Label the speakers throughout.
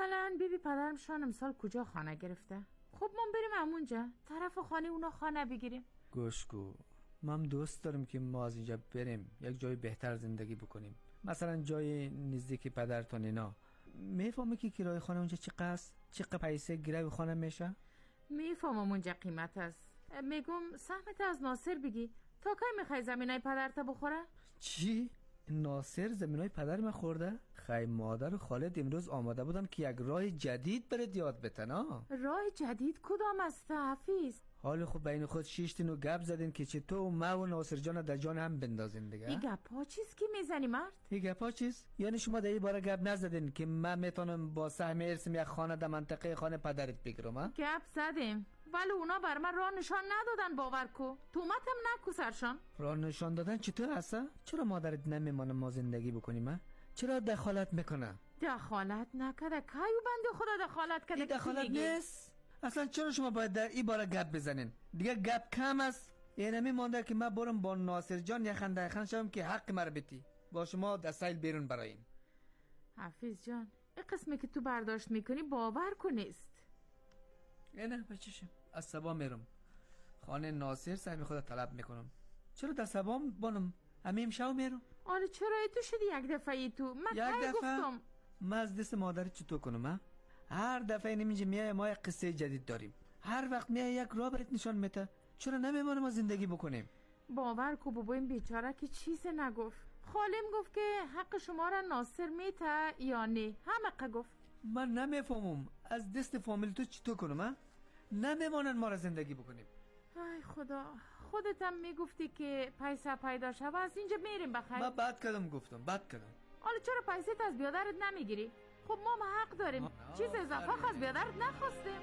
Speaker 1: مثلا بیبی پدرم شان امسال کجا خانه گرفته؟ خب ما بریم همونجا طرف خانه اونا خانه بگیریم.
Speaker 2: گوشکو من دوست دارم که ما از اینجا بریم یک جای بهتر زندگی بکنیم، مثلا جای نزدیک پدرتون اینا. میفهمی که کرایه خانه اونجا چقدر پیسه گرو خانه میشه؟
Speaker 1: میفهمم اونجا قیمت است. میگم سهمت از ناصر بگی تا کی میخوای زمینای پدرت بخوره؟
Speaker 2: چی؟ ناصر زمینای پدر من خورده؟ خی مادر و خالد امروز آماده بودن که یک راه جدید برات یاد بتن.
Speaker 1: راه جدید کدام است حفیظ؟
Speaker 2: حالا خب بین خود شیشتین و گپ زدین که چه تو و ما و ناصر جان در جان هم بندازین دیگه.
Speaker 1: این گپا چیز کی میزنی مرد؟
Speaker 2: این گپا چیز؟ یعنی شما در این باره گپ نزدین که من میتونم با سهم ارثم یک خانه در منطقه خانه پدرت بگیرم؟
Speaker 1: گپ زدیم ولی اونا بر من راه نشان ندادن. باور کو تومتم نکو سرشان.
Speaker 2: راه نشان دادن چطور هسته؟ چرا مادرت نمیمانه ما زندگی بکنیم؟ چرا دخالت میکنه؟
Speaker 1: دخالت نکده کایو بنده خدا دخالت کده.
Speaker 2: این دخالت نیست. اصلا چرا شما باید در این باره گپ بزنین؟ دیگه گپ کم است. اینمی مانده که من برم با ناصر جان یخن شوم که حق مرا بتی با شما دستایل بیرون برایم.
Speaker 1: حفیظ جان این قسمی که تو برداشت میکنی باور کو نیست.
Speaker 2: نه بچشم از سبا میرم خانه ناصر سهمی خود طلب میکنم. چرا در سبا بانم همیم شو میرم؟
Speaker 1: آره چرا تو شدی یک دفعه تو؟ من کی گفتم
Speaker 2: من از دست مادرت چطور کنم؟ هر دفعه نمیجه میای ما یک قصه جدید داریم، هر وقت میای یک راه برات نشان میده. چرا نمیمونه ما زندگی بکنیم؟
Speaker 1: باور کو بابا این بیچاره که چیز نگفت. خالم گفت که حق شما را ناصر میته یا نه. همه گفت.
Speaker 2: من نمیفهمم از دست فامیل تو چطور کنم؟ نمیمونن ما را زندگی بکنیم.
Speaker 1: ای خدا خودت هم میگفتی که پیسه پیدا شد از اینجا میریم بخیر.
Speaker 2: من بد کردم گفتم بد کردم.
Speaker 1: حالا چرا پیسه از بیادرت نمیگیری؟ خب ما حق داریم چیز اضافه از بیادرت نخواستیم.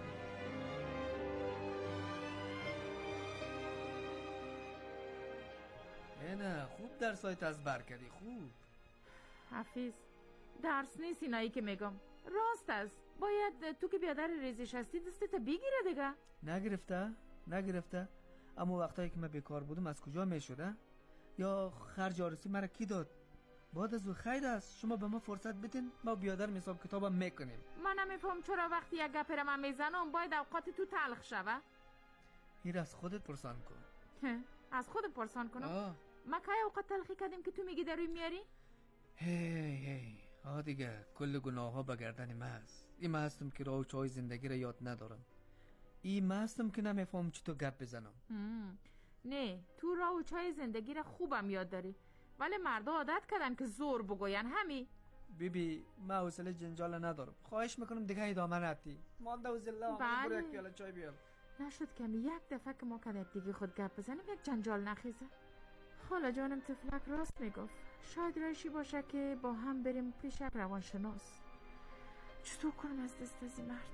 Speaker 2: نه خوب درسایت از بر کردی خوب.
Speaker 1: حفیظ درس نیست اینایی که میگم راست است. باید تو که بیادر ریزش هستی دستت بگیره دیگه.
Speaker 2: نگرفته اما وقتایی که من بیکار بودم از کجا میشده؟ یا خرج آرسی مرا کی داد؟ بعد از او خیر است شما به ما فرصت بدین ما بیادر حساب کتابم میکنیم.
Speaker 1: من نمیفهم چرا وقتی یک گپ را من میزنم باید اوقات تو تلخ شوه.
Speaker 2: این از خودت پرسان کن.
Speaker 1: از خودت پرسان کنم؟ ما کی اوقات تلخی کردیم که تو میگی دروی میاری؟
Speaker 2: هی دیگه کل گناه ها به گردن من هست. این من هستم که راه و چای زندگی را یاد ندارم. این من هستم که نمیفهم چطور گپ بزنم.
Speaker 1: نه تو راه و چای زندگی را خوبم یاد داری ولی مردا عادت کردن که زور بگوین همی.
Speaker 2: بیبی من حوصله جنجال ندارم. خواهش میکنم دیگه ادامه ندی. مانده و زله برو یک پیاله چای بیار.
Speaker 1: نشد کمی یک دفعه که ما کنه دیگه خود گپ بزنیم یک جنجال نخیزه. خاله جانم طفلک راست میگفت. شاید رایشی باشه که با هم بریم پیش یک روانشناس. چطور کنم از دست از این مرد؟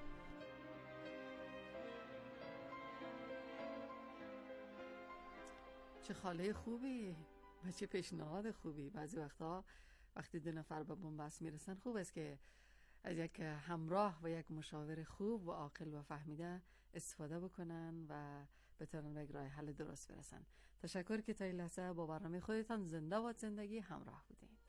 Speaker 3: چه خاله خوبی و چه پیشنهاد خوبی. بعضی وقتا وقتی دو نفر به بنبست میرسن خوب است که از یک همراه و یک مشاور خوب و عاقل و فهمیده استفاده بکنن و بتونن به یک راه حل درست برسن. تشکر که تا این لحظه با برنامه خودتان زنده باد زندگی همراه بودین.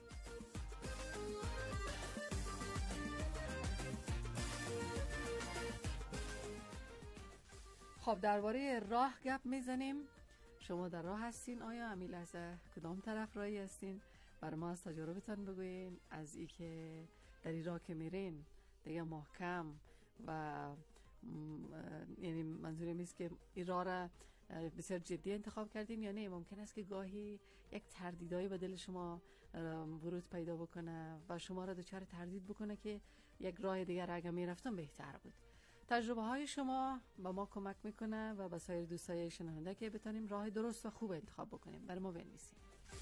Speaker 3: خب درباره راه گپ میزنیم. شما در راه هستین؟ آیا همین لحظه کدام طرف راهی هستین؟ بر ما از تجربتان بگوین. از ای که در این راه که میرین دیگه محکم و یعنی منظورم است که این راه را بسیار جدی انتخاب کردین یا نه ممکن است که گاهی یک تردیدایی به دل شما ورود پیدا بکنه و شما را دچار تردید بکنه که یک راه دیگر اگه میرفتم بهتر بود. تجربه های شما با ما کمک میکنه و به سایر دوستای شنونده که بتونیم راه درست و خوب انتخاب بکنیم. برای ما بنویسیم.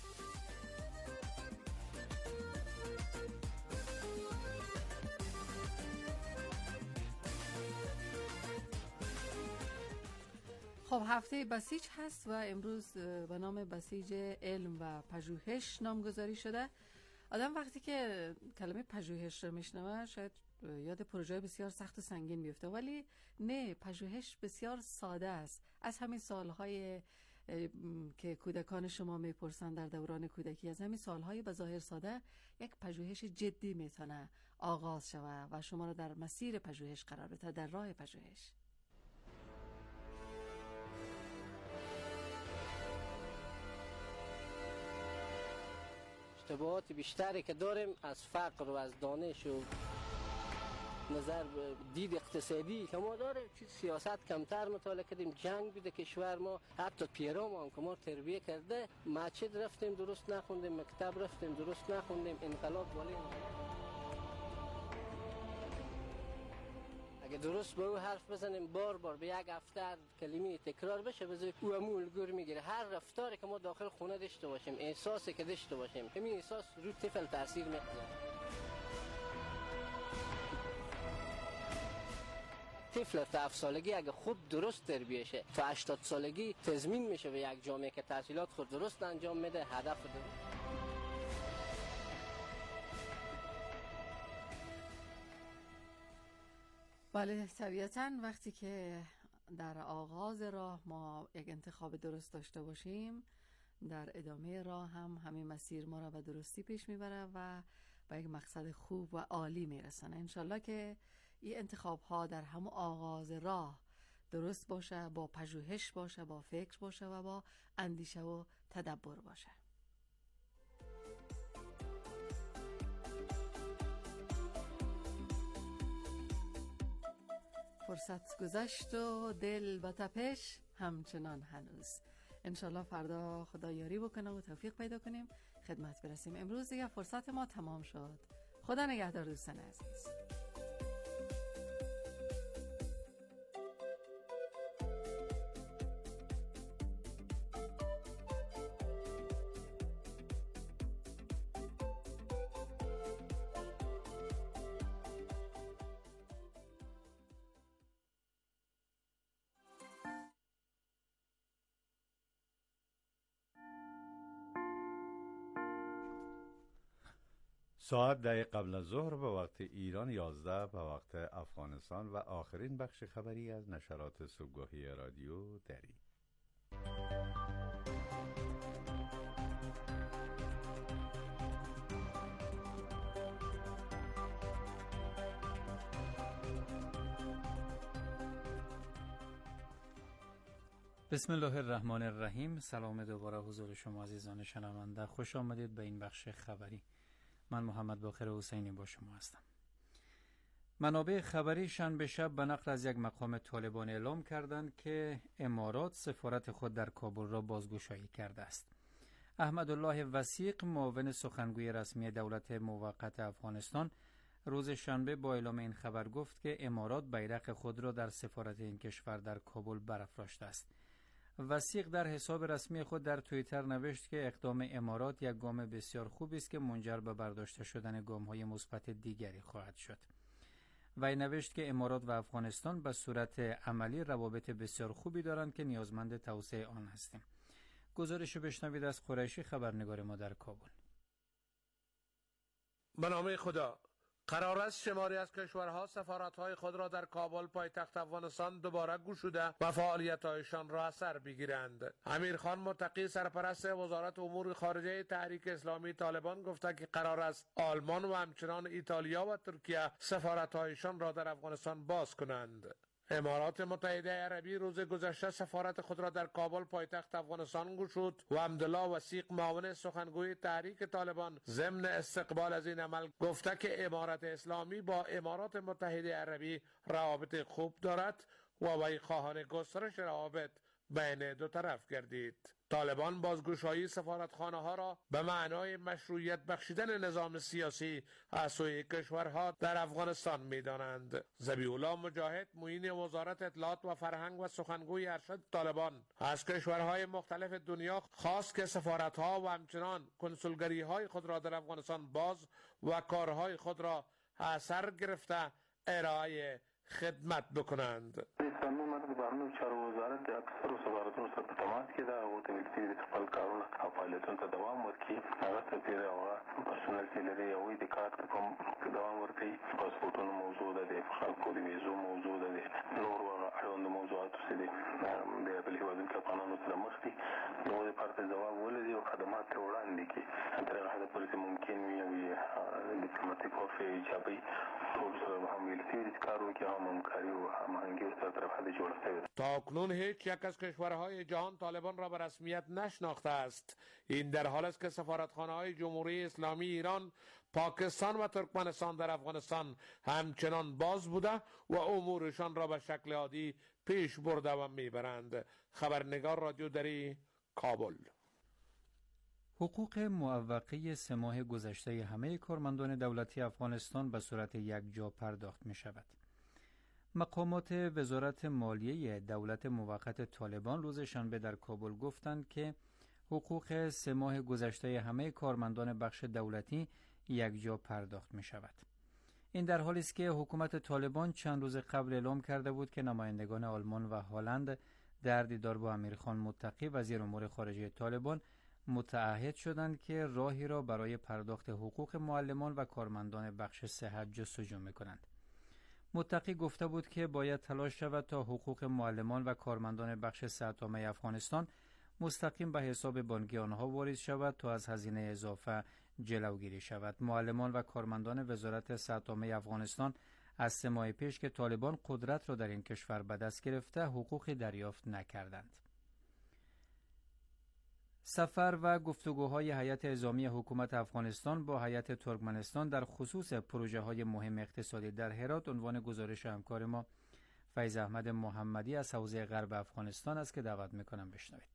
Speaker 3: خب هفته بسیج هست و امروز به نام بسیج علم و پژوهش نامگذاری شده. آدم وقتی که کلمه پژوهش رو میشنوه شاید یاد پروژه بسیار سخت و سنگین بیفته، ولی نه، پژوهش بسیار ساده است. از همین سالهای که کودکان شما میپرسن در دوران کودکی، از همین سالهای بظاهر ساده یک پژوهش جدی میتونه آغاز شود و شما را در مسیر پژوهش قرار بده، در راه پژوهش.
Speaker 4: اشتباهات بیشتری که داریم از فقر و از دانش و نظر دید اقتصادی که ما داریم، چیز سیاست کمتر مطالعه کردیم. جنگ بوده کشور ما، حتی پیرام هم که ما تربیه کرده، مسجد رفتیم درست نخوندیم، مکتب رفتیم درست نخوندیم، انقلاب ولی اگه درست به او حرف بزنیم بار بار به یک هفته کلمه تکرار بشه، بذار او هم الگوی میگیره. هر رفتاری که ما داخل خونه داشته باشیم، احساسی که داشته باشیم، همین احساس رو طفل تاثیر میذاره. طفل تا 7 سالگی اگه خوب درست تربیه شه، تا 80 سالگی تضمین میشه به یک جامعه که تحصیلات خود درست انجام میده، هدف درست.
Speaker 3: بله، طبیعتاً وقتی که در آغاز راه ما یک انتخاب درست داشته باشیم، در ادامه راه هم همین مسیر ما را به درستی پیش میبره و به یک مقصد خوب و عالی میرسنه. انشالله که این انتخاب ها در همون آغاز راه درست باشه، با پژوهش باشه، با فکر باشه و با اندیشه و تدبر باشه. فرصت گذشت و دل با تپش همچنان هنوز. انشالله فردا خدا یاری بکنه و توفیق پیدا کنیم خدمت برسیم. امروز دیگه فرصت ما تمام شد. خدا نگهدار دوستان عزیز.
Speaker 5: ساعت دقیقه قبل از ظهر به وقت ایران، 11 به وقت افغانستان و آخرین بخش خبری از نشرات صبحگاهی رادیو دری.
Speaker 2: بسم الله الرحمن الرحیم. سلام دوباره حضور شما عزیزان شنونده، خوش آمدید به این بخش خبری. من محمد باقر حسینی با شما هستم. منابع خبری شنبه شب به نقل از یک مقام طالبان اعلام کردند که امارات سفارت خود در کابل را بازگشایی کرده است. احمدالله وثیق، معاون سخنگوی رسمی دولت موقت افغانستان، روز شنبه با اعلام این خبر گفت که امارات بیرق خود را در سفارت این کشور در کابل برافراشته است. وثیق در حساب رسمی خود در توییتر نوشت که اقدام امارات یک گام بسیار خوبی است که منجر به برداشته شدن گام‌های مثبت دیگری خواهد شد. وی نوشت که امارات و افغانستان به صورت عملی روابط بسیار خوبی دارند که نیازمند توسعه آن هستیم. گزارش بشنوید از قریشی، خبرنگار ما در کابل.
Speaker 6: به نام خدا. قرار است شماری از کشورها سفارت‌های خود را در کابل پایتخت افغانستان دوباره گشوده و فعالیت‌هایشان را اثر بگیرند. امیرخان متقی، سرپرست وزارت امور خارجه تحریک اسلامی طالبان، گفته که قرار است آلمان و همچنان ایتالیا و ترکیه سفارت‌هایشان را در افغانستان باز کنند. امارات متحده عربی روز گذشته سفارت خود را در کابل پایتخت افغانستان گشود و حمدالله وثیق، معاون سخنگوی تحریک طالبان، ضمن استقبال از این عمل گفته که امارت اسلامی با امارات متحده عربی روابط خوب دارد و وی خواهان گسترش روابط بین دو طرف گردید. طالبان بازگشایی سفارتخانه ها را به معنای مشروعیت بخشیدن نظام سیاسی از سوی کشورها در افغانستان می دانند. ذبیح الله مجاهد، معین وزارت اطلاعات و فرهنگ و سخنگوی ارشد طالبان، از کشورهای مختلف دنیا خواست که سفارتها و همچنان کنسولگری های خود را در افغانستان باز و کارهای خود را اثر گرفته ارائه خدمت بکنند.
Speaker 7: بهرنیو چارو وزارت د اکثرو سفارتونو سره په تماس کې ده او ته ویل کېږي چې خپل کارونه او فعالیتونو ته دوام ورکړي. هغه سفیر او پرسونل چې لري هغوی د کار ته دوام ورکوي. پاسپورټونو موضوع ده، د خلکو د ویزو موضوع ده، د نورو هغه اړوندو موضوعاتو چې د بل هېوادونو کې افغانانو سره مخکې نو د پارت جواب ولري او خدمات وړاندې کړي تر هغه حد پورې ممکن وي او ډیپلوماټیک او ایجابي ټول سره هم ویلتي کارو کې هم همکاري او هماهنګي سره طرف حد جوړ شوی.
Speaker 6: تا اکنون هیچ یک از کشورهای جهان طالبان را به رسمیت نشناخته است. این در حال است که سفارتخانه‌های جمهوری اسلامی ایران، پاکستان و ترکمنستان در افغانستان همچنان باز بوده و امورشان را به شکل عادی پیش برده و میبرند. خبرنگار رادیو دری، کابل.
Speaker 2: حقوق معوقه 3 ماه گذشته همه کارمندان دولتی افغانستان به صورت یکجا پرداخت می شود. مقامات وزارت مالیه دولت موقت طالبان روز شنبه در کابل گفتند که حقوق 3 ماه گذشته همه کارمندان بخش دولتی یکجا پرداخت می شود. این در حالی است که حکومت طالبان چند روز قبل اعلام کرده بود که نمایندگان آلمان و هلند در دیدار با امیرخان متقی وزیر امور خارجه طالبان متعهد شدند که راهی را برای پرداخت حقوق معلمان و کارمندان بخش صحت جستجو می‌کنند. متقی گفته بود که باید تلاش شود تا حقوق معلمان و کارمندان بخش صحت عامه افغانستان مستقیم به حساب بانکی آنها واریز شود تا از هزینه اضافه جلوگیری شود. معلمان و کارمندان وزارت صحت عامه افغانستان از 3 ماه پیش که طالبان قدرت را در این کشور به دست گرفته حقوقی دریافت نکردند. سفر و گفتگوهای هیئت اعزامی حکومت افغانستان با هیئت ترکمنستان در خصوص پروژه‌های مهم اقتصادی در هرات عنوان گزارش همکار ما فیض احمد محمدی از حوزه غرب افغانستان است که دعوت می‌کنم بشنوید.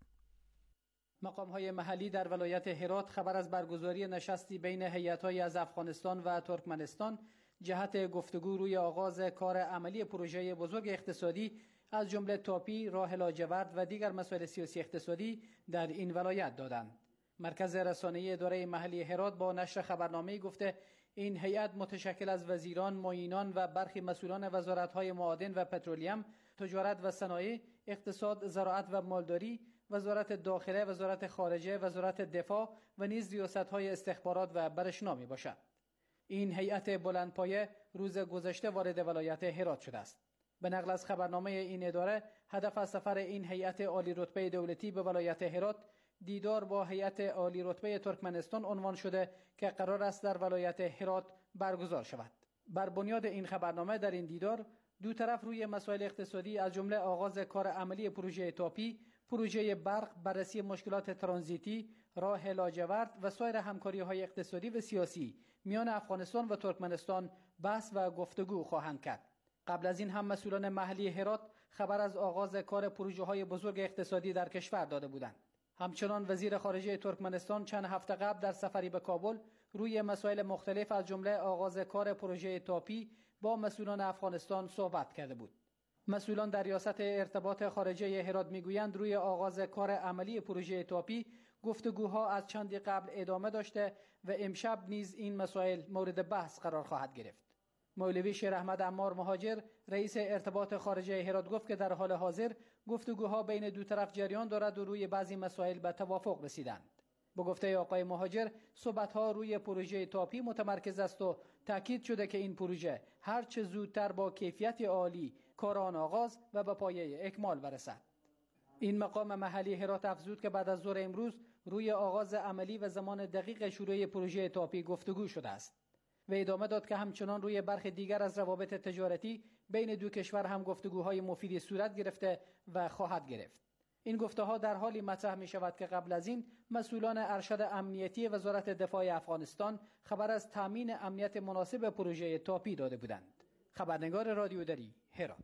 Speaker 8: مقام‌های محلی در ولایت هرات خبر از برگزاری نشستی بین هیئت‌های از افغانستان و ترکمنستان جهت گفتگو روی آغاز کار عملی پروژه بزرگ اقتصادی از جمله تاپی، راه لاجورد و دیگر مسائل سیاسی اقتصادی در این ولایت دادند. مرکز رسانه‌ای اداره محلی هرات با نشر خبرنامه‌ای گفته این هیئت متشکل از وزیران، معینان و برخی مسئولان وزارت‌های معادن و پترولیم، تجارت و صنایع، اقتصاد، زراعت و مالداری، وزارت داخله، وزارت خارجه، وزارت دفاع و نیز ریاست‌های استخبارات و برشنا میباشد. این هیئت بلندپایه روز گذشته وارد ولایت هرات شده است. به نقل از خبرنامه این اداره، هدف از سفر این هیئت عالی رتبه دولتی به ولایت هرات دیدار با هیئت عالی رتبه ترکمنستان عنوان شده که قرار است در ولایت هرات برگزار شود. بر بنیاد این خبرنامه در این دیدار دو طرف روی مسائل اقتصادی از جمله آغاز کار عملی پروژه تاپی، پروژه برق، بررسی مشکلات ترانزیتی، راه لاجورد و سایر همکاری‌های اقتصادی و سیاسی میان افغانستان و ترکمنستان بحث و گفتگو خواهند کرد. قبل از این هم مسئولان محلی هرات خبر از آغاز کار پروژه‌های بزرگ اقتصادی در کشور داده بودند. همچنان وزیر خارجه ترکمنستان چند هفته قبل در سفری به کابل روی مسائل مختلف از جمله آغاز کار پروژه تاپی با مسئولان افغانستان صحبت کرده بود. مسئولان در ریاست ارتباط خارجه هرات میگویند روی آغاز کار عملی پروژه تاپی گفتگوها از چندی قبل ادامه داشته و امشب نیز این مسائل مورد بحث قرار خواهد گرفت. مولوی شیر احمد عمار مهاجر رئیس ارتباط خارجه هرات گفت که در حال حاضر گفتگوها بین دو طرف جریان دارد و روی بعضی مسائل به توافق رسیدند. با گفته آقای مهاجر صحبت‌ها روی پروژه تاپی متمرکز است و تاکید شده که این پروژه هر چه زودتر با کیفیت عالی کار آن آغاز و به پایه اکمال برسد. این مقام محلی هرات افزود که بعد از ظهر امروز روی آغاز عملی و زمان دقیق شروع پروژه تاپی گفتگو شده است. و ادامه داد که همچنان روی برخی دیگر از روابط تجارتی بین دو کشور هم گفتگوهای مفیدی صورت گرفته و خواهد گرفت. این گفته‌ها در حالی مطرح می شود که قبل از این مسئولان ارشد امنیتی وزارت دفاع افغانستان خبر از تامین امنیت مناسب پروژه تاپی داده بودند. خبرنگار رادیو دری، هرات.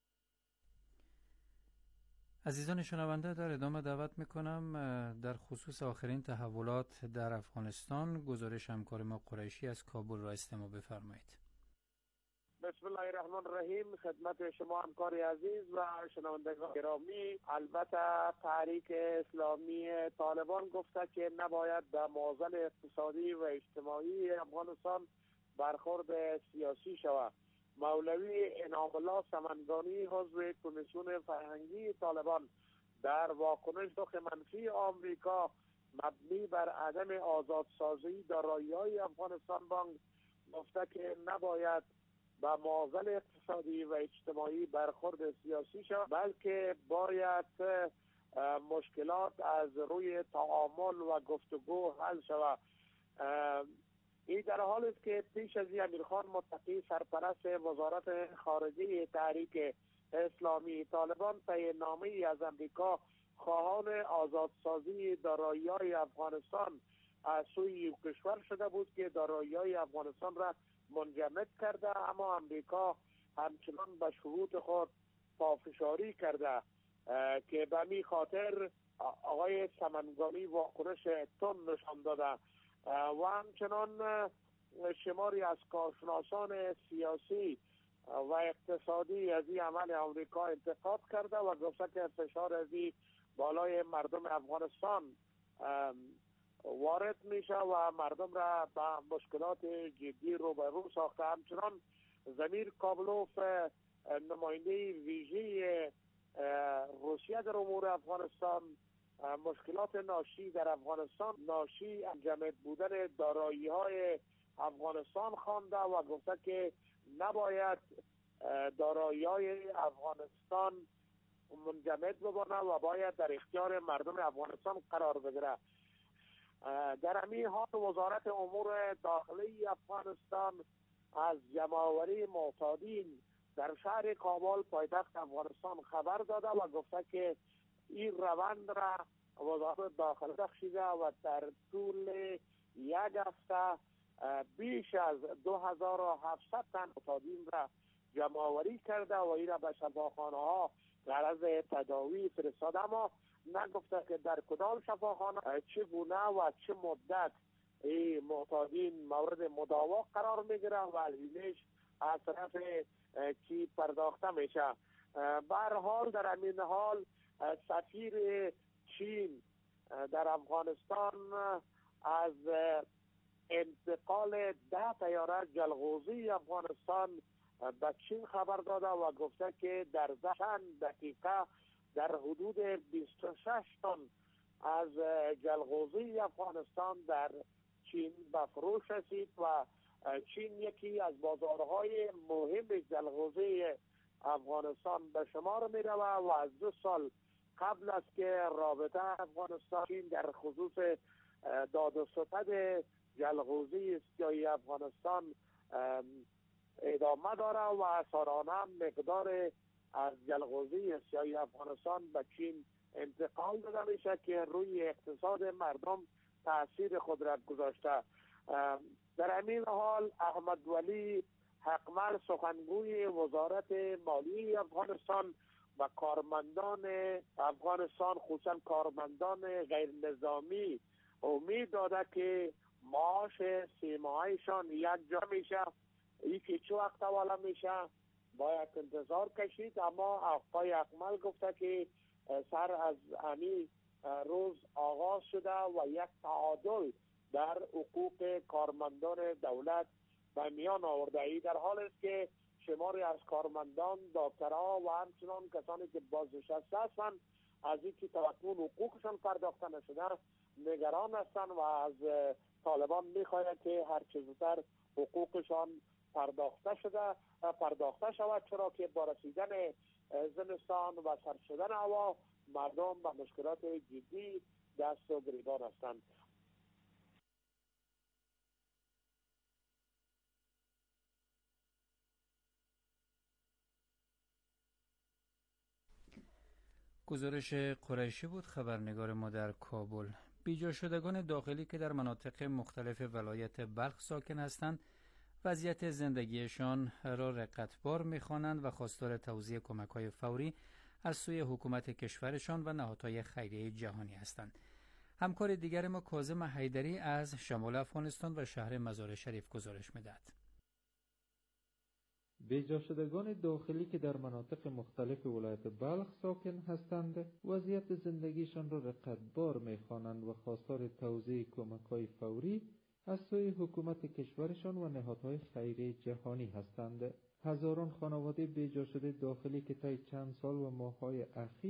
Speaker 2: عزیزان شنونده، در ادامه دعوت میکنم در خصوص آخرین تحولات در افغانستان گزارش همکار ما قریشی از کابل را استماع بفرمایید.
Speaker 9: بسم الله الرحمن الرحیم. خدمت شما همکار عزیز و شنوندگان گرامی، البته تحریک اسلامی طالبان گفته که نباید به معضل اقتصادی و اجتماعی افغانستان برخورد سیاسی شود. مولوی انعام الله سمنگانی عضو کمیسیون فرهنگی طالبان در واکنش رخ منفی آمریکا مبنی بر عدم آزادسازی دارایی‌های افغانستان بانک گفته که نباید به معضل اقتصادی و اجتماعی برخورد سیاسی شود، بلکه باید مشکلات از روی تعامل و گفتگو حل شود. این در حال است که پیش از این امیرخان متقی سرپرست وزارت خارجه تحریک اسلامی طالبان طی نامه‌ای از امریکا خواهان آزادسازی دارایی‌های افغانستان از سوی کشور شده بود که دارایی‌های افغانستان را منجمد کرده، اما امریکا همچنان به شروط خود پافشاری کرده که به می خاطر آقای سمنگانی واکنش تند نشان داده و همچنان شماری از کارشناسان سیاسی و اقتصادی از این عمل امریکا انتقاد کرده و گفته که فشار از این بالای مردم افغانستان وارد میشه و مردم را به مشکلات جدی روبرو ساخته. همچنان زمیر کابلوف نماینده ویژه روسیه در امور افغانستان مشکلات ناشی در افغانستان ناشی انجمد بودن دارایی های افغانستان خوانده و گفته که نباید دارایی های افغانستان منجمد بمانه و باید در اختیار مردم افغانستان قرار بگیره. در همین حال وزارت امور داخلی افغانستان از جمع‌آوری معتادین در شهر کابل پایتخت افغانستان خبر داده و گفته که این روند را وزارت داخلی بخشیده و در طول یک هفته بیش از 2700 تن معتادین را جمع‌آوری کرده و این را به شفاخانه ها غرض تداوی فرستاده، اما نگفته که در کدام شفاخانه چگونه و چه مدت این معتادین مورد مداوا قرار میگیره و هزینه‌اش از طرف کی پرداخته میشه. به هر حال در همین حال سفیر چین در افغانستان از انتقال 10 طیاره جلغوزی افغانستان به چین خبر داده و گفته که در چند دقیقه در حدود 26 تن از جلغوزی افغانستان در چین به فروش رسید و چین یکی از بازارهای مهم جلغوزی افغانستان به شمار می رود و از 2 سال قبل است که رابطه افغانستان چین در خصوص داد و ستد جلغوزی سیاهی افغانستان ادامه داره و سالانه مقدار از جلغوزی سیاهی افغانستان به چین انتقال داده میشه که روی اقتصاد مردم تاثیر خود را گذاشته. در همین حال احمد ولی حقمل سخنگوی وزارت مالی افغانستان و کارمندان افغانستان خصوصا کارمندان غیر نظامی امید داده که معاش 3 ماههشان یک جا میشه. این که چه وقت حواله میشه باید انتظار کشید، اما آقای حقمل گفته که سر از همین روز آغاز شده و یک تعادل در حقوق کارمندان دولت به میان آورده. ای در حال است که شماری از کارمندان، دکترها و همچنان کسانی که بازنشسته هستند از اینکه تمام حقوقشان پرداخته نشده نگران هستند و از طالبان میخواهند که هر چه زودتر حقوقشان پرداخته شود، چرا که با رسیدن زمستان و سرد شدن هوا مردم به مشکلات جدی دست و گریبان هستند.
Speaker 8: گزارش قریشی بود، خبرنگار ما در کابل. بیجا شدگان داخلی که در مناطق مختلف ولایت بلخ ساکن هستند وضعیت زندگیشان را رقتبار می‌خوانند و خواستار توزیع کمک‌های فوری از سوی حکومت کشورشان و نهادهای خیریه جهانی هستند. همکار دیگر ما کاظم حیدری از شمال افغانستان و شهر مزار شریف گزارش می‌دهد.
Speaker 10: بیجا شدگان داخلی که در مناطق مختلف ولایت بلخ ساکن هستند وضعیت زندگیشان را رقتبار می‌خوانند و خواستار توزیع کمک‌های فوری از سوی حکومت کشورشان و نهادهای خیریه جهانی هستند. هزاران خانواده بیجا شده داخلی که طی چند سال و ماه‌های اخیر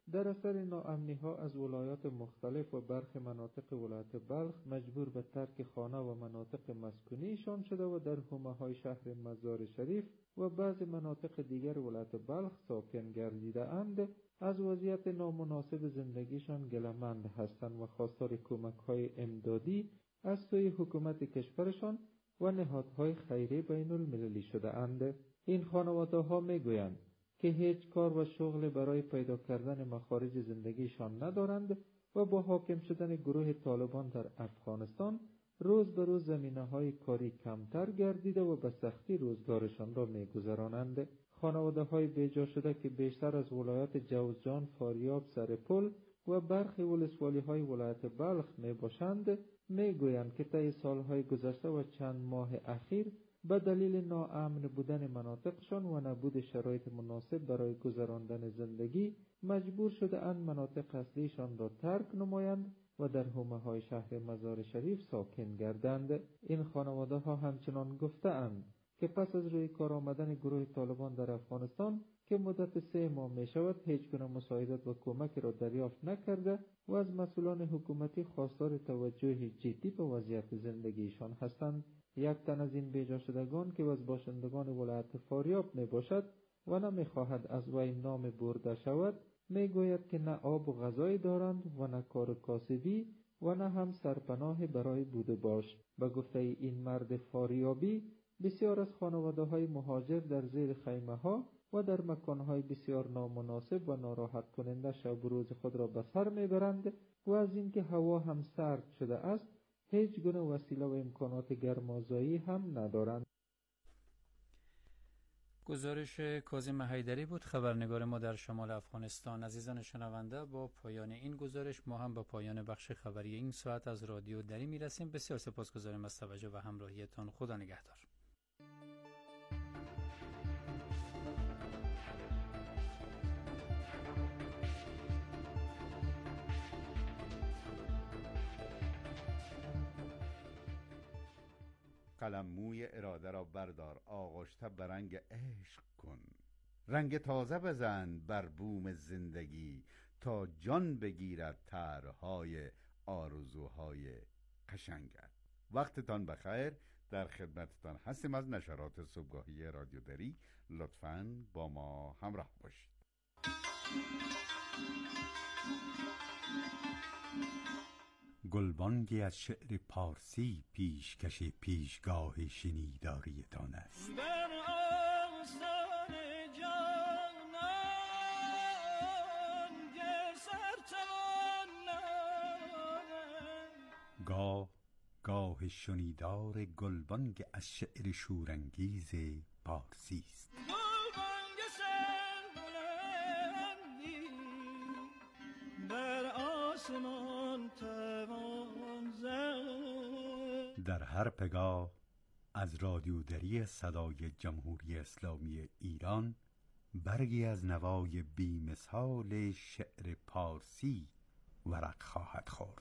Speaker 10: در اثر ناامنی‌ها از ولایات مختلف و برخی مناطق ولایت بلخ مجبور به ترک خانه و مناطق مسکونیشان شده و در حومه‌های شهر مزار شریف و بعضی مناطق دیگر ولایت بلخ ساکن گردیده اند. از وضعیت نامناسب زندگیشان گله‌مند هستند و خواستار کمک‌های امدادی از سوی حکومت کشورشان و نهادهای خیری بین المللی شده اند. این خانواده‌ها می‌گویند که هیچ کار و شغل برای پیدا کردن مخارج زندگیشان ندارند و با حاکم شدن گروه طالبان در افغانستان روز به روز زمینه‌های کاری کمتر گردیده و به سختی روزگارشان را می‌گذرانند. خانواده‌های بیجا شده که بیشتر از ولایات جوزجان، فاریاب، سرپل و برخی ولسوالی‌های ولایت بلخ میباشند، میگویند که طی سالهای گذشته و چند ماه اخیر به دلیل ناامن بودن مناطقشان و نبود شرایط مناسب برای گذراندن زندگی مجبور شده اند مناطق اصلیشان را ترک نمایند و در حومه‌های شهر مزار شریف ساکن گردند. این خانواده‌ها همچنان گفته‌اند که پس از روی کار آمدن گروه طالبان در افغانستان که مدت 3 ماه می شود هیچ گونه مساعدت و کمک را دریافت نکرده و از مسئولان حکومتی خواستار توجه جدی به وضعیت زندگیشان هستند. یک تن از این بیجا شدگان که از باشندگان ولایت فاریاب می باشد و نمی خواهد از وی نام برده شود می گوید که نه آب و غذایی دارند و نه کار کاسبی و نه هم سرپناه برای بود و باش. به گفته این مرد فاریابی بسیار از خانواده‌های مهاجر در زیر خیمه‌ها و در مکان‌های بسیار نامناسب و ناراحت کننده شب و روز خود را به سر می‌برند و از اینکه هوا هم سرد شده است هیچ گونه وسیله و امکانات گرمازایی هم ندارند.
Speaker 8: گزارش کاظم حیدری بود، خبرنگار ما در شمال افغانستان. عزیزان شنونده، با پایان این گزارش ما هم به پایان بخش خبری این ساعت از رادیو دری میرسیم. بسیار سپاسگزارم از توجه و همراهیتان. خدا نگهدار.
Speaker 5: قلم موی اراده را بردار، آغشته به رنگ عشق کن، رنگ تازه بزن بر بوم زندگی تا جان بگیرد طرح‌های آرزوهای قشنگت. وقتتان بخیر، در خدمتتان هستیم از نشرات صبحگاهی رادیو دری. لطفاً با ما همراه باشید. گلبانگی از شعر پارسی پیشکش پیشگاه شنیداریتان است. گاه شنیدار گلبانگ از شعر شورانگیز پارسی است. در هر پگاه از رادیو دری صدای جمهوری اسلامی ایران برگی از نوای بی‌مثال شعر پارسی ورق خواهد خورد.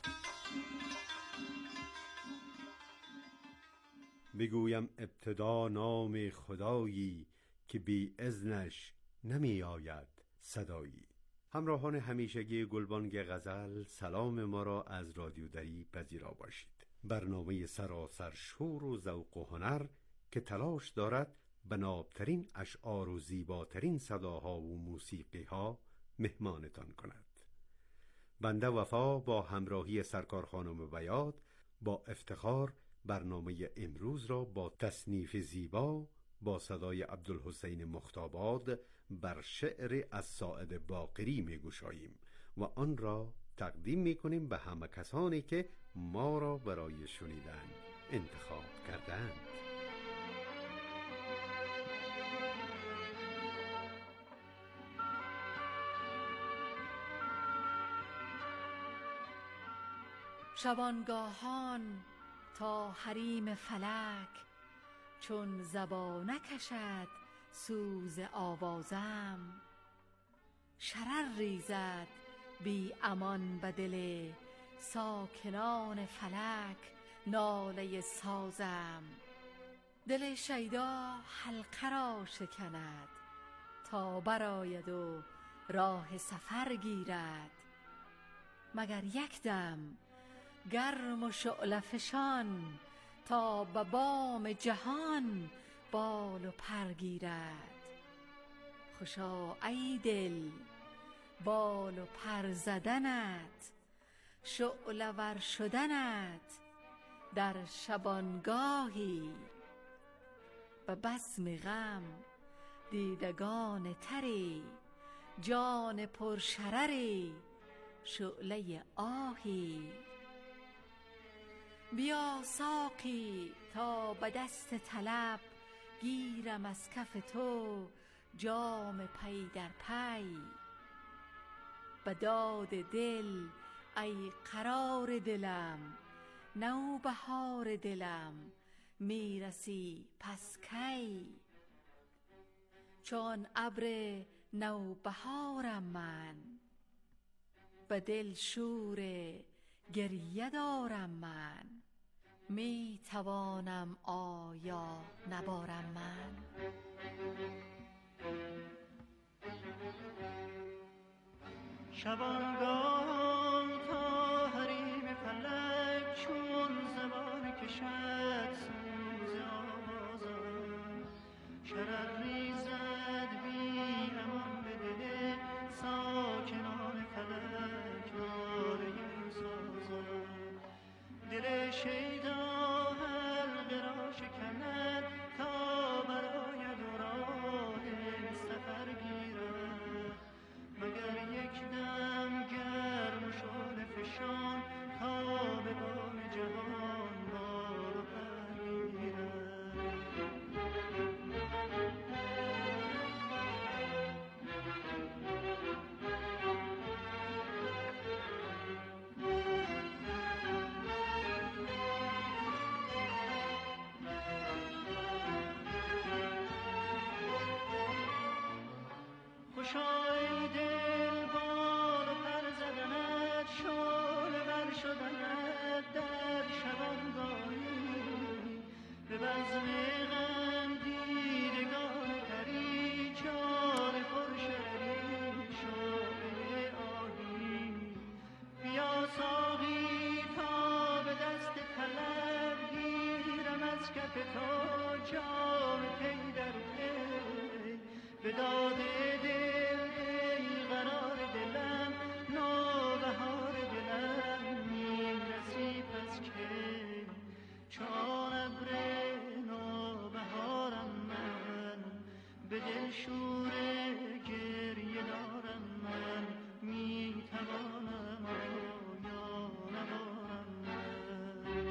Speaker 5: بگویم ابتدا نام خدایی که بی اذنش نمی آید صدایی. همراهان همیشگی گلبانگ غزل، سلام ما را از رادیو دری پذیرا باشید. برنامه سراسر شور و ذوق و هنر که تلاش دارد به نابترین اشعار و زیباترین صداها و موسیقیها مهمانتان کند. بنده وفا با همراهی سرکار خانم بیات با افتخار برنامه امروز را با تصنیف زیبا با صدای عبدالحسین مختاباد بر شعر الساعد باقری می‌گشاییم و آن را تقدیم می‌کنیم به همه کسانی که ما را برای شنیدن انتخاب کردند.
Speaker 3: شبانگاهان تا حریم فلک چون زبان نکشد سوز آوازم، شرر ریزد بی امان به دل ساکنان فلک ناله سازم. دل شیدا حلقه را شکند تا براید و راه سفر گیرد. مگر یک دم گرم و شعله فشان تا به بام جهان بال و پر گیرد. خوشا ای دل بال و پر زدنت، شعله ور شدنت در شبانگاهی. به بزم غم دیدگان تری، جان پرشرری شعله آهی. بیا ساقی تا به دست طلب گیرم از کف تو جام پی در پی. به داد دل ای قرار دلم، نوبهار دلم میرسی پس کی. چون ابر نوبهارم من، به دل شور گریه دارم من. می توانم آیا نبارم من؟
Speaker 11: شبانگاه تا حریم فلک چون زبان کشد سوز آوازم. شرر ریزد بی امان به دل ساکنان فلک ناله سازم. دل شیدا حلقه را شکند تا براید و راه سفر گیرد. مگر یک دم گرم و شعله فشان تا به بام جهان بال و پر گیرد. خوشا ای دل بال و پر زدنت، شعله ور شدنت در شبانگاهی. به بزم غم دیدگان پری، جان پرشرری شعله آهی. بیا ساقی تا به دست طلب گیرم از کف تو جام پی در پی. به داد دل ای قرار دلم، نوبهار دلم میرسی پس کی. چون ابر نوبهارم من، به دل شور گریه دارم من. میتوانم آیا نبارم من؟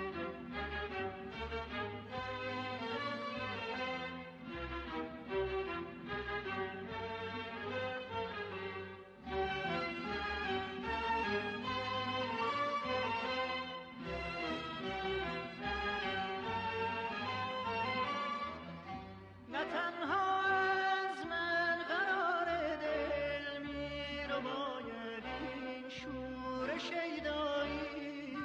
Speaker 11: نه تنها از من قرار دل می رو باید این شور شیدایی.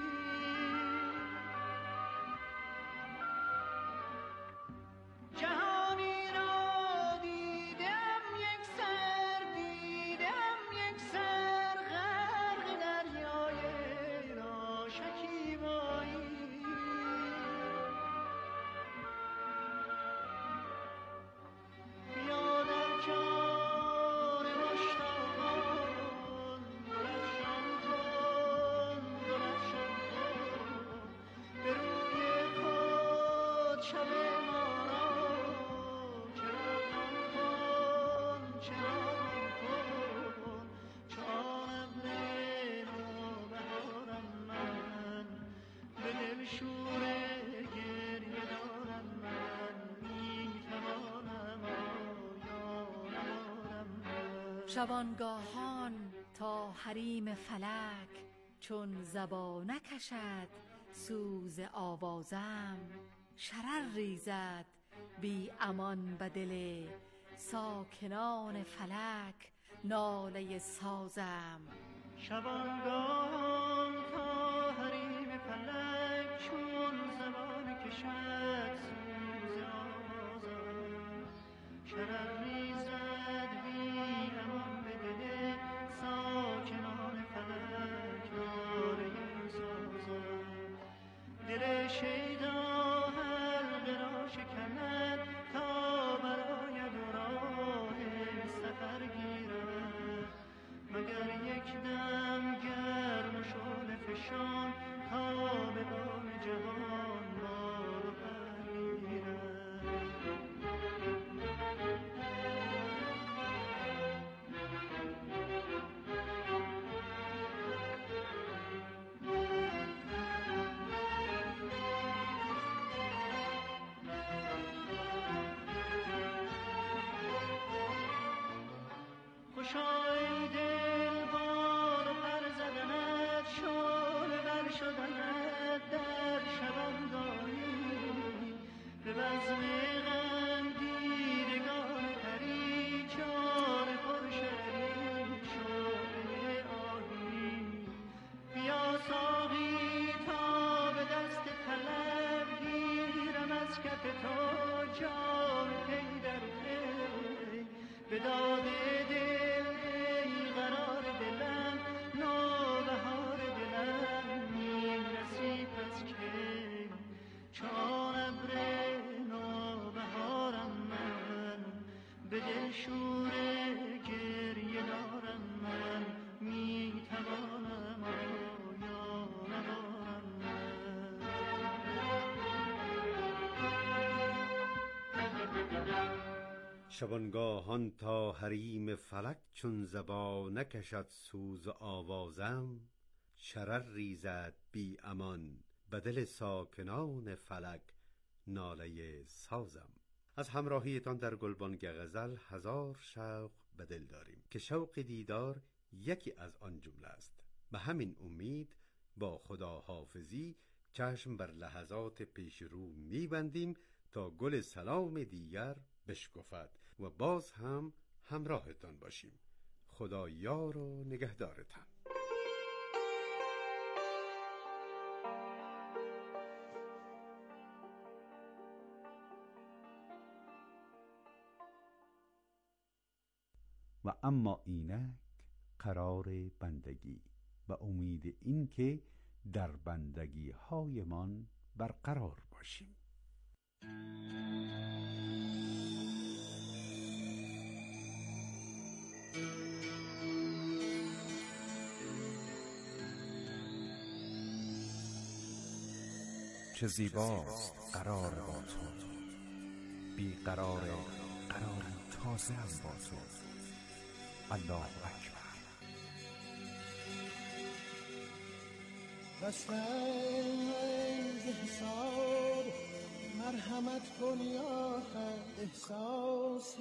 Speaker 11: جهانی را دیدم یک سر، دیدم یک سر غرق دریای ناشکیبایی. بیا در جان مشتاقان درفشان کن، درفشان کن به روی خود شب ما را. چراغان کن، چراغان کن چون ابر نوبهارم من. به دل شور گریه دارم من. میتوانم آیا نبارم من؟
Speaker 3: شبانگاهان تا حریم فلک چون زبانه کشد سوز آوازم. شرر ریزد بی امان به دل ساکنان فلک ناله سازم.
Speaker 11: شبانگاه تا حریم فلک چون زبان کشد سوز آوازم. شرر ریزد بی امان به دل شیدا حلقه را شکند تا براید و راه سفر گیرد مگر یک دم گرم و شعله فشان تا به بام جهان بار و پر گیرد. خوشا ای دل بال و پر زدنت شعله ور شدنت در شبانگاهی به بزم غم دیدگان پری جان پرشری شعله آهی بیا ساقی تا به دست طلب گیرم از کف تو جام پی در پی به داد دل ای قرار دلم نوبهار دلم می رسی پس کی چون ابر نوبهارم من به دل شور گریه دارم من می توانم آیا ندارم من.
Speaker 5: شبانگاهان تا حریم فلک چون زبا نکشد سوز آوازم شرر ریزد بی امان به دل ساکنان فلک ناله سازم. از همراهیتان در گلبانگ غزل هزار شوق به دل داریم که شوق دیدار یکی از آن جمله است. به همین امید با خداحافظی چشم بر لحظات پیش رو می‌بندیم تا گل سلام دیگر بشکفد و باز هم همراهتان باشیم. خدا یار و نگهدارتان. و اما اینک قرار بندگی و امید این که در بندگی هایمان برقرار باشیم. چه زیباست قرار با تو، بی قرار قراری تازه هم با تو. الله اکبر.
Speaker 12: بسنز حساب مرحمت کن یا خد احساس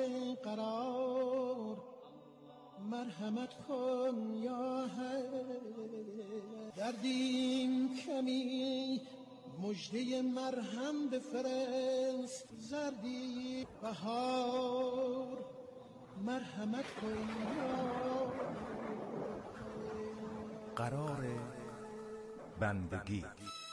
Speaker 12: قرار مرحمت کن یا حد دردیم کمی مژده مرهم بفرست زردی بهار مرحمت کن یا
Speaker 13: قرار بندگی.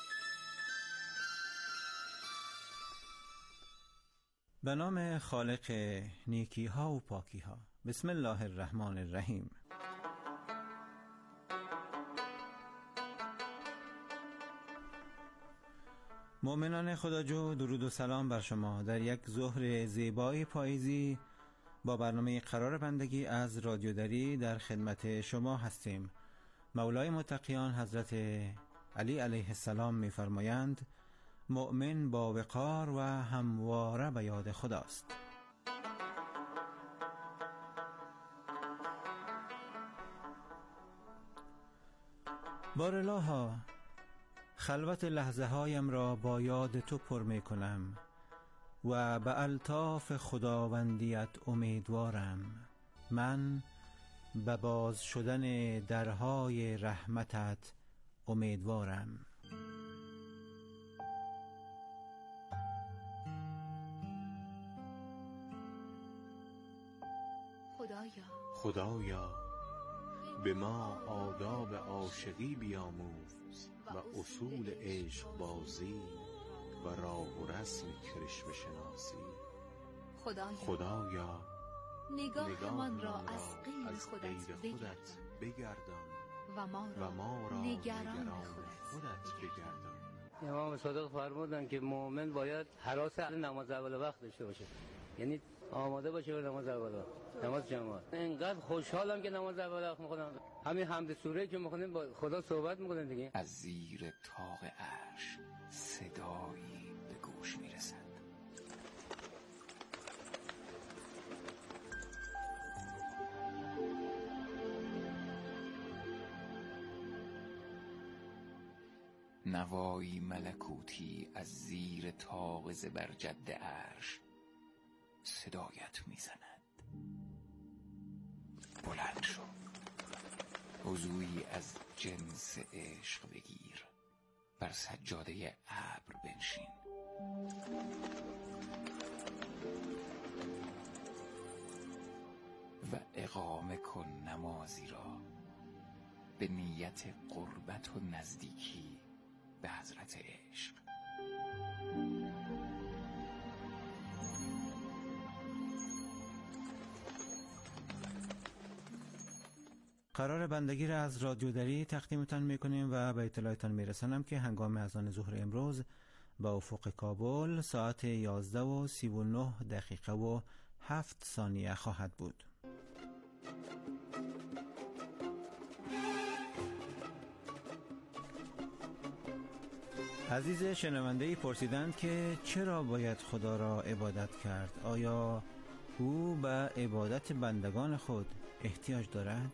Speaker 14: به نام خالق نیکی ها و پاکی ها. بسم الله الرحمن الرحیم. مؤمنان خداجو، درود و سلام بر شما در یک ظهر زیبای پاییزی با برنامه قرار بندگی از رادیو دری در خدمت شما هستیم. مولای متقیان حضرت علی علیه السلام می‌فرمایند مؤمن با وقار و همواره به یاد خداست. بارالها خلوت لحظه هایم را با یاد تو پر می کنم و به الطاف خداوندیت امیدوارم. من به باز شدن درهای رحمتت امیدوارم.
Speaker 15: خدایا به ما آداب عاشقی بیاموز و اصول عشق بازی و راه و رسم کرشمه شناسی. خدایا نگاهمان را از غیر خودت بگردان و ما را نگران خودت بگردان.
Speaker 4: امام صادق فرمودن که مؤمن باید حراس نماز اول وقت داشته باشه، یعنی آماده باشه به نماز اول وقت، نماز جماعت. اینقدر خوشحالم که نماز اول وقت میخونم، همین حمد سوره که میخونیم با خدا صحبت میکنیم دیگه.
Speaker 16: از زیر طاق عرش صدایی به گوش میرسد. نوایی ملکوتی از زیر طاق زبرجد عرش صدایت میزند. بلند شو، وضویی از جنس عشق بگیر، بر سجاده ابر بنشین. و اقامه کن نمازی را به نیت قربت و نزدیکی به حضرت عشق.
Speaker 14: قرار بندگی را از رادیو دری تقدیمتان میکنیم و به اطلاعتان میرسانم که هنگام اذان ظهر امروز با افق کابل ساعت 11:39 و 7 ثانیه خواهد بود. عزیز شنونده‌ای پرسیدند که چرا باید خدا را عبادت کرد؟ آیا او به عبادت بندگان خود احتیاج دارد؟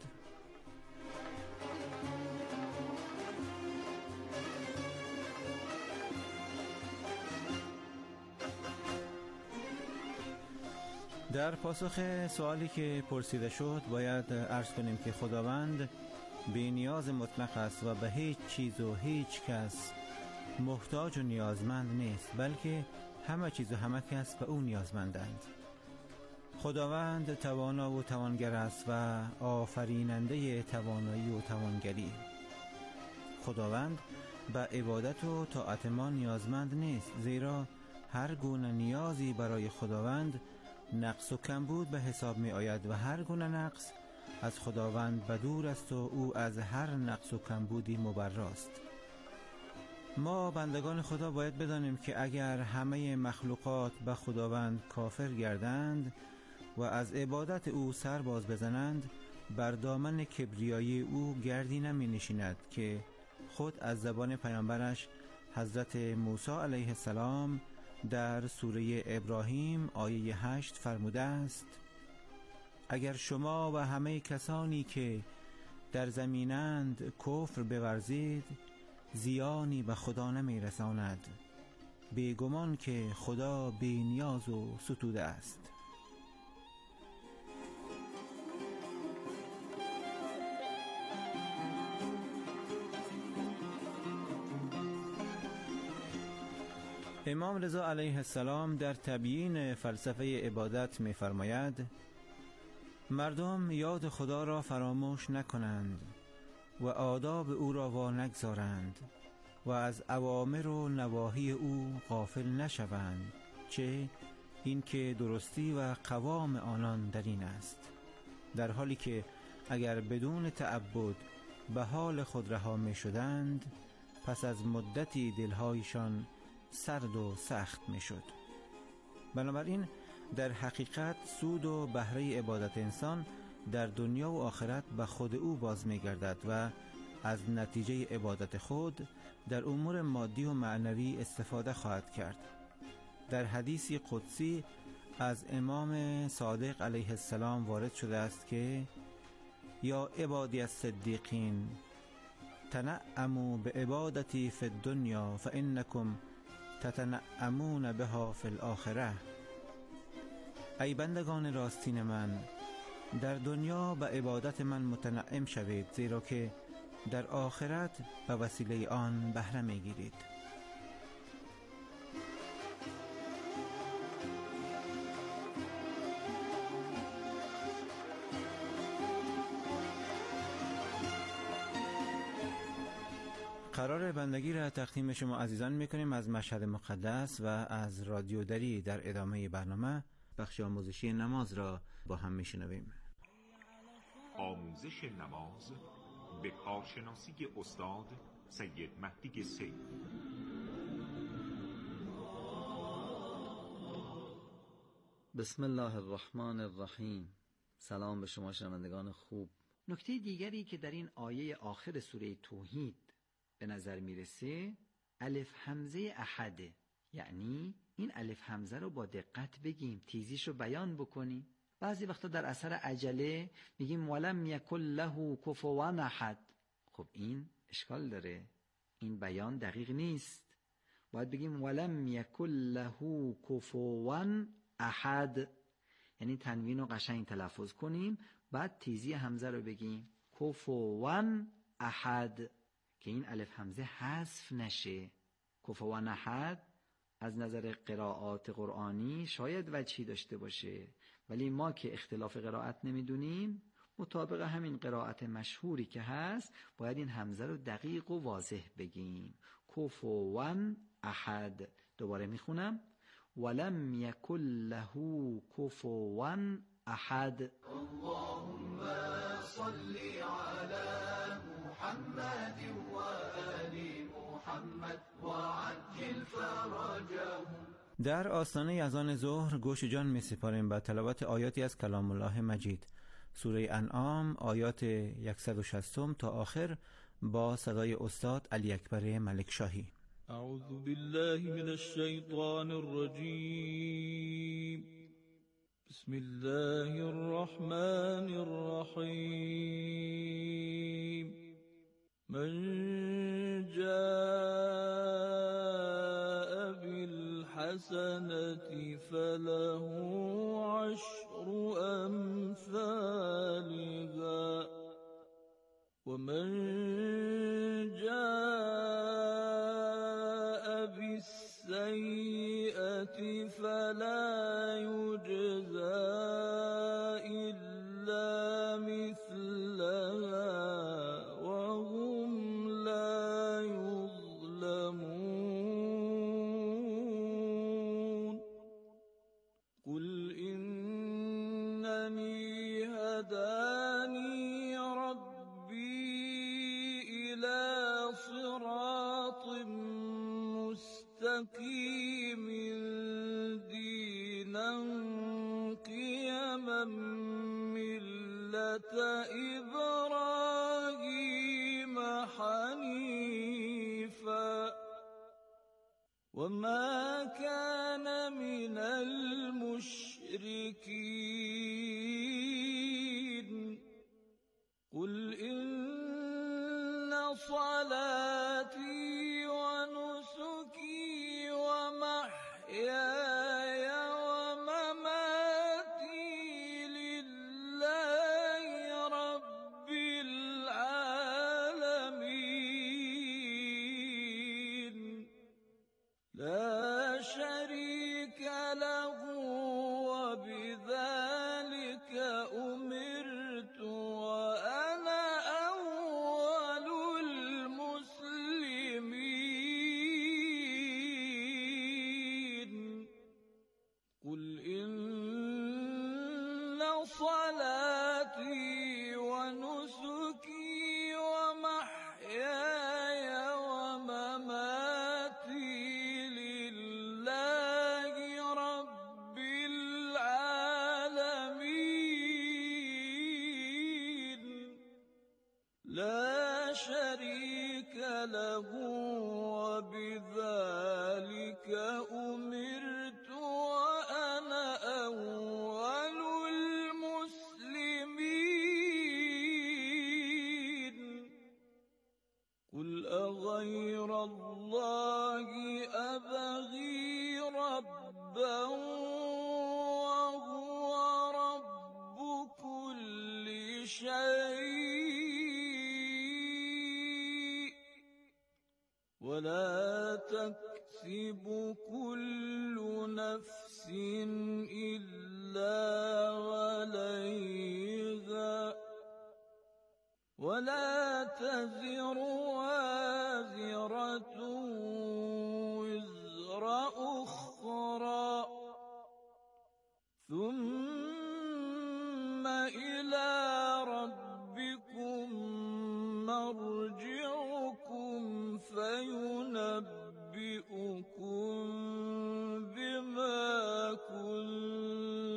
Speaker 14: در پاسخ سوالی که پرسیده شد باید عرض کنیم که خداوند بی نیاز مطلق است و به هیچ چیز و هیچ کس محتاج و نیازمند نیست، بلکه همه چیز و همه کس به او نیازمندند. خداوند توانا و توانگر است و آفریننده توانایی و توانگری. خداوند به عبادت و طاعت ما نیازمند نیست، زیرا هر گونه نیازی برای خداوند نقص و کمبود به حساب می آید و هر گونه نقص از خداوند بدور است و او از هر نقص و کمبودی مبراست. ما بندگان خدا باید بدانیم که اگر همه مخلوقات به خداوند کافر گردند و از عبادت او سر باز بزنند، بر دامن کبریایی او گردی نمی نشیند که خود از زبان پیامبرش حضرت موسی علیه السلام در سوره ابراهیم آیه 8 فرموده است: اگر شما و همه کسانی که در زمینند کفر بورزید، زیانی به خدا نمی رساند، بیگمان که خدا بی نیاز و ستوده است. امام رضا علیه السلام در تبیین فلسفه عبادت می فرماید: مردم یاد خدا را فراموش نکنند و آداب او را وا نگذارند و از اوامر و نواهی او غافل نشوند، چه اینکه درستی و قوام آنان در این است، در حالی که اگر بدون تعبد به حال خود رها می شدند، پس از مدتی دلهایشان سرد و سخت می شد. بنابراین در حقیقت سود و بهره عبادت انسان در دنیا و آخرت به خود او باز می گردد و از نتیجه عبادت خود در امور مادی و معنوی استفاده خواهد کرد. در حدیثی قدسی از امام صادق علیه السلام وارد شده است که یا عبادی الصدیقین تنعموا بعبادتی فی الدنیا فانکم تتنعمون بها فی الاخره. ای بندگان راستین من، در دنیا به عبادت من متنعم شوید، زیرا که در آخرت به وسیله آن بهره میگیرید. قرار بندگی را تقدیم شما عزیزان میکنیم از مشهد مقدس و از رادیو دری. در ادامه برنامه بخش آموزشی نماز را با هم میشنویم.
Speaker 17: آموزش نماز به کارشناسی استاد سید مهدی سید. بسم الله الرحمن الرحیم. سلام به شما شنوندگان خوب. نکته دیگری که در این آیه آخر سوره توحید به نظر میرسه الف همزه احده، یعنی این الف همزه رو با دقت بگیم، تیزیش رو بیان بکنیم. بعضی وقتا در اثر عجله میگیم ولم یکن له کفوا احد. خب این اشکال داره، این بیان دقیق نیست. باید بگیم ولم یکن له کفوا احد، یعنی تنوین رو قشنگ تلفظ کنیم، بعد تیزی همزه رو بگیم کفوا احد که این الف همزه حذف نشه. کفوا احد از نظر قرائات قرآنی شاید وجهی داشته باشه، ولی ما که اختلاف قرائت نمیدونیم، مطابق همین قرائت مشهوری که هست باید این همزه رو دقیق و واضح بگیم. کفوا احد. دوباره میخونم ولم یکن له کفوا احد.
Speaker 11: اللهم صل علی محمد و آل محمد و عجل فرجهم.
Speaker 14: در آستانه اذان ظهر گوش جان می سپاریم به تلاوت آیاتی از کلام الله مجید، سوره انعام آیات 160 تا آخر با صدای استاد علی اکبر ملک شاهی.
Speaker 18: اعوذ بالله من الشیطان الرجیم. بسم الله الرحمن الرحیم. من جاء بالحسنة فله عشر أمثالها ومن جاء بالسيئة فلا يجزى إلا مثلها وهم لا يظلمون. قل إنني هداني ربي إلى صراط مستقيم دينا قيما ملة إبراهيم حنيفا وما كان من المشركين. قل إن صلاتي ونسكي ومحياي ومماتي لله رب العالمين لا شريك له وبذلك أمرت وأنا أول المسلمين. قل إن صلاتي ونسكي ومحياي ومماتي لله رب العالمين لا شريك له وبذلك أمرت وأنا أول المسلمين. قل أغير الله أبغي ربا وهو رب كل شيء ولا تكسب كل نفس إلا عليها ولا تزر وازرة وزر أخرى ثم إلى ربكم مرجعكم فينبئكم بما كنتم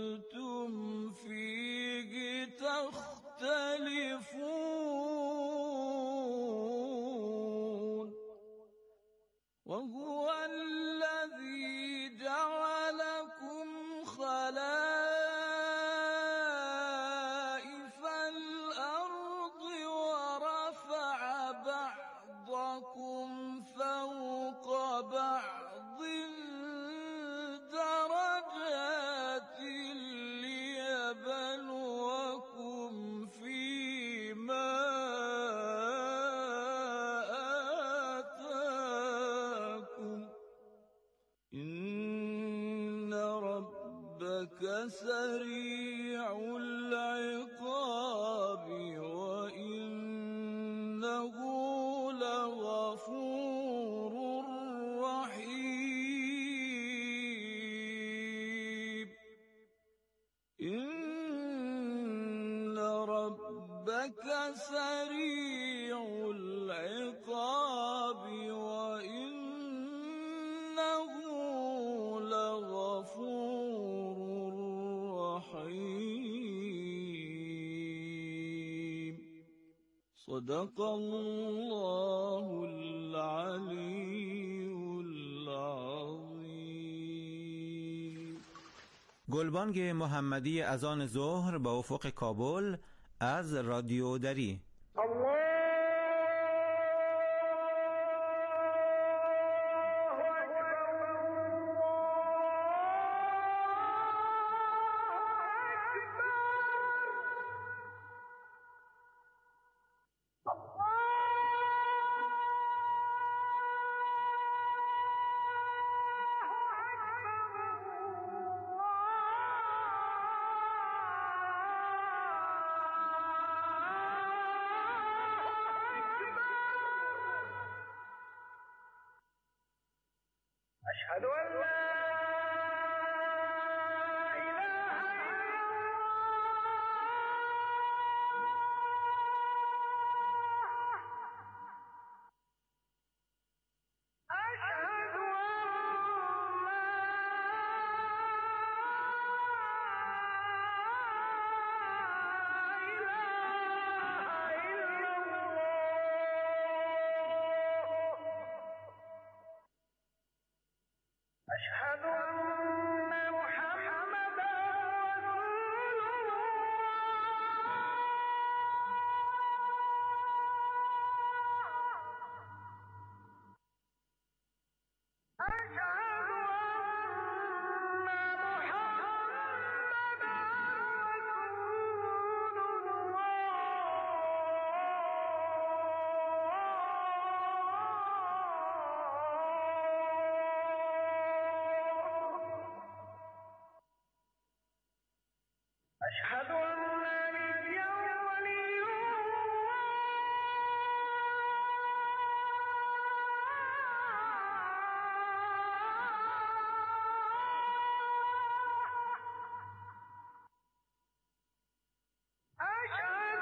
Speaker 18: سريع العقاب وإنه لغفور رحيم إن ربك سريع العقاب وإنه لغفور رحيم صدق الله العلي العظيم.
Speaker 14: گلبانگ محمدی اذان ظهر با افق کابل از رادیو دری.
Speaker 11: أشهد أن لا أشهد أن محمدا رسول الله أشهد أن محمدا رسول أشهد أن نبيا ولي أشهد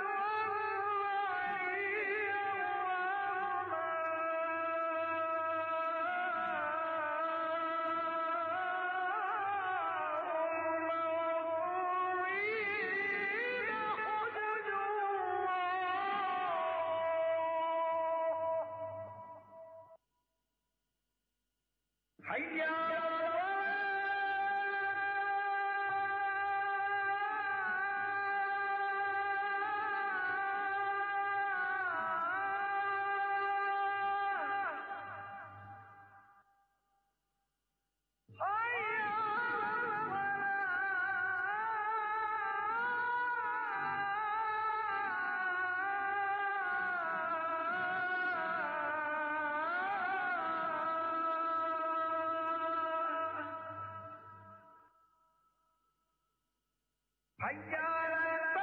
Speaker 11: حي على حي على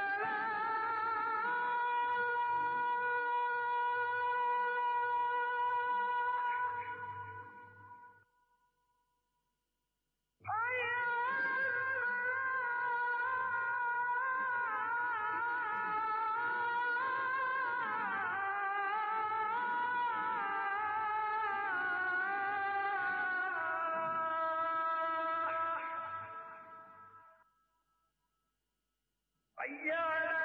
Speaker 11: حي على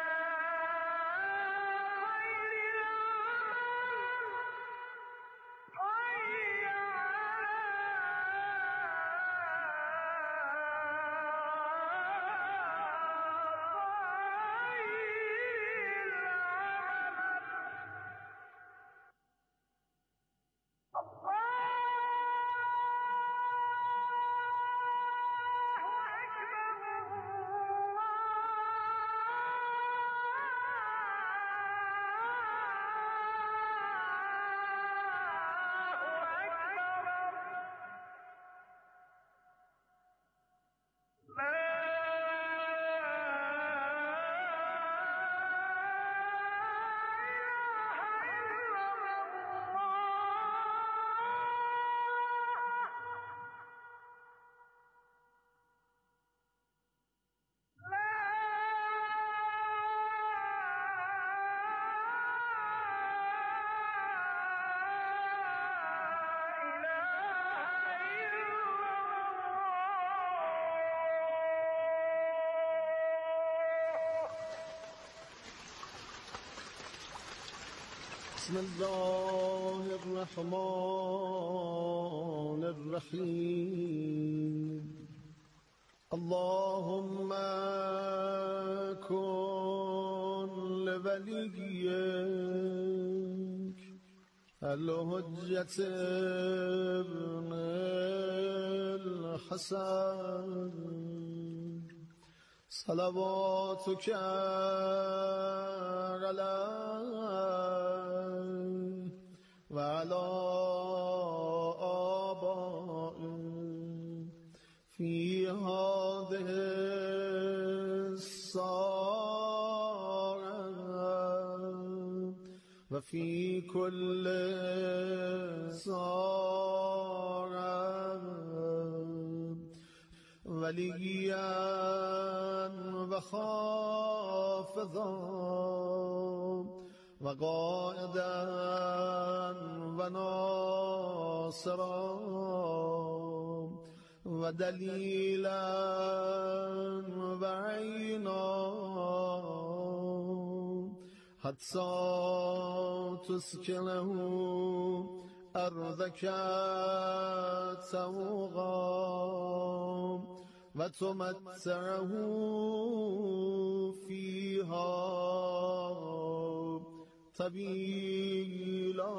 Speaker 11: الله
Speaker 12: بسم الله الرحمن الرحیم اللهم كن لوليك الحجة ابن الحسن صلواتك عليه وعلى آبائه في هذه الساعة وفي كل ساعة وليا وخافضا وقائدا وناصرا ودليلا وعينا حتى تسكنه أرضك سوغا وتمتعه فيها طويلا.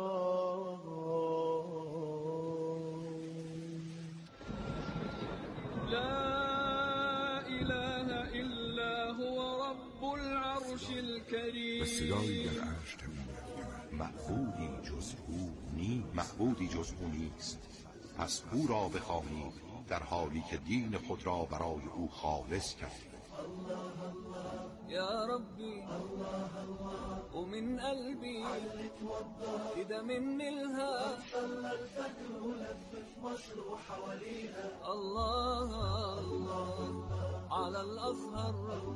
Speaker 18: لا إله إلا هو رب العرش الكريم.
Speaker 13: صدایی در عرش تمام معبودی جز او معبودی جز او نیست، پس او را بخوانید در حالی که دین خود را برای او خالص کردید.
Speaker 18: يا ربي ومن قلبي كده مني الها الله الله على الأزهر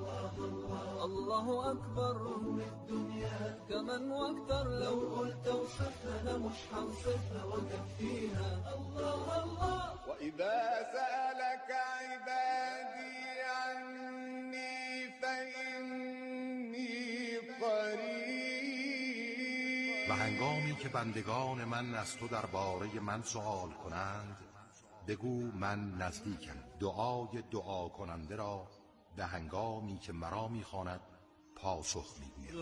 Speaker 18: الله أكبر كمان واكتر لو قلت وصفنا أنا مش هنصفها وكفيها الله الله.
Speaker 19: وإذا سألك عبادي عني فإني قريب.
Speaker 13: و هنگامی که بندگان من از تو درباره من سؤال کنند بگو من نزدیکم. دعای دعا کننده را به هنگامی که مرا میخواند پاسخ میگویم.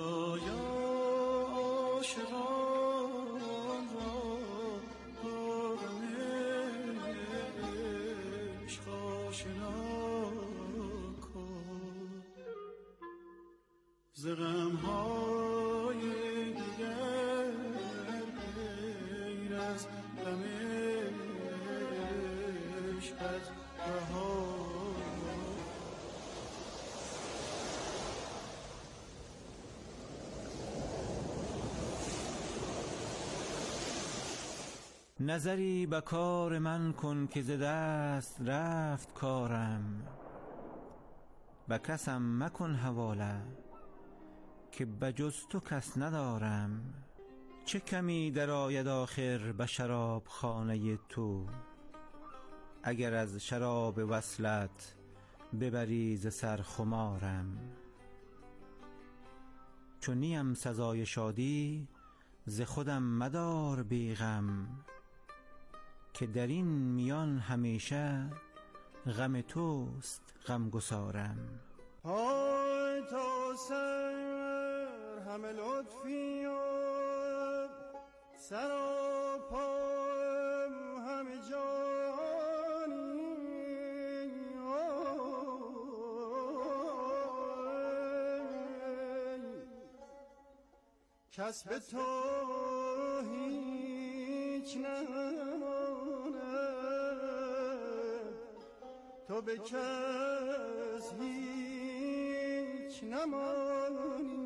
Speaker 12: زغم‌های دیگر غیر از غم عشقت رها.
Speaker 14: نظری به کار من کن که ز دست رفت کارم، به کسم مکن حواله که بجز تو کس ندارم. چه کمی درآید آخر به شراب خانه تو، اگر از شراب وصلت ببری ز سر خمارم. چون نیم سزای شادی ز خودم مدار بیغم، که در این میان همیشه غم توست غمگسارم.
Speaker 12: پای تا سر همه لطفی و سر و پایم همه جانی، کس به تو هیچ نماند، تو به کس هیچ نمانی.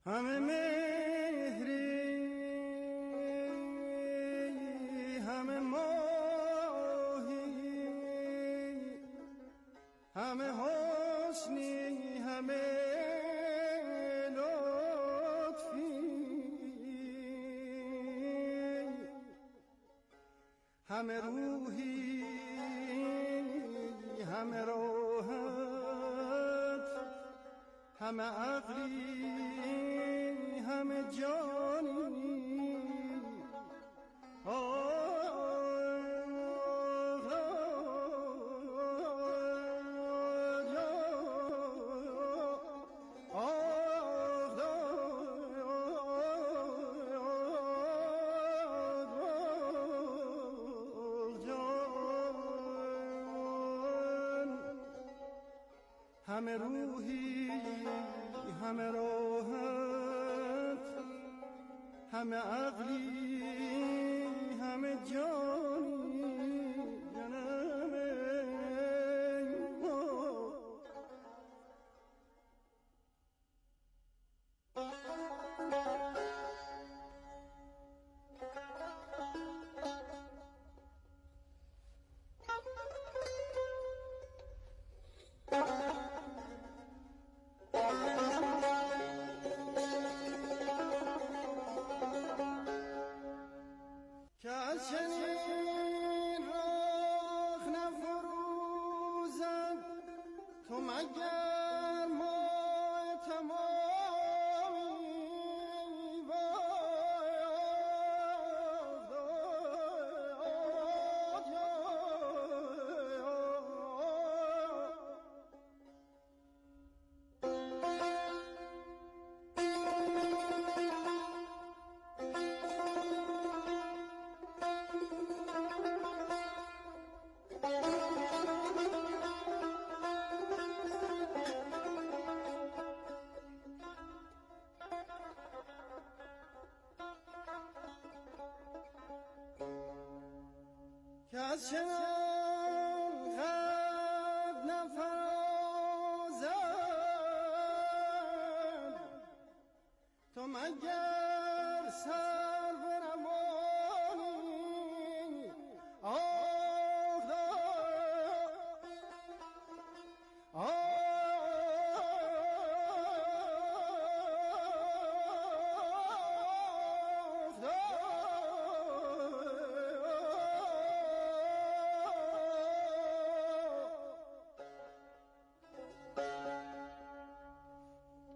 Speaker 12: همه مهری همه ماهی همه حسنی همه همه روحی همه راحت همه عقلی همه جانی همه روحی همه راحت همه عقلی همه جانی جانمه که از چنین راه نفروزد تو مگر ماه تمامی که از چنان قد نفرازد تو مگر سر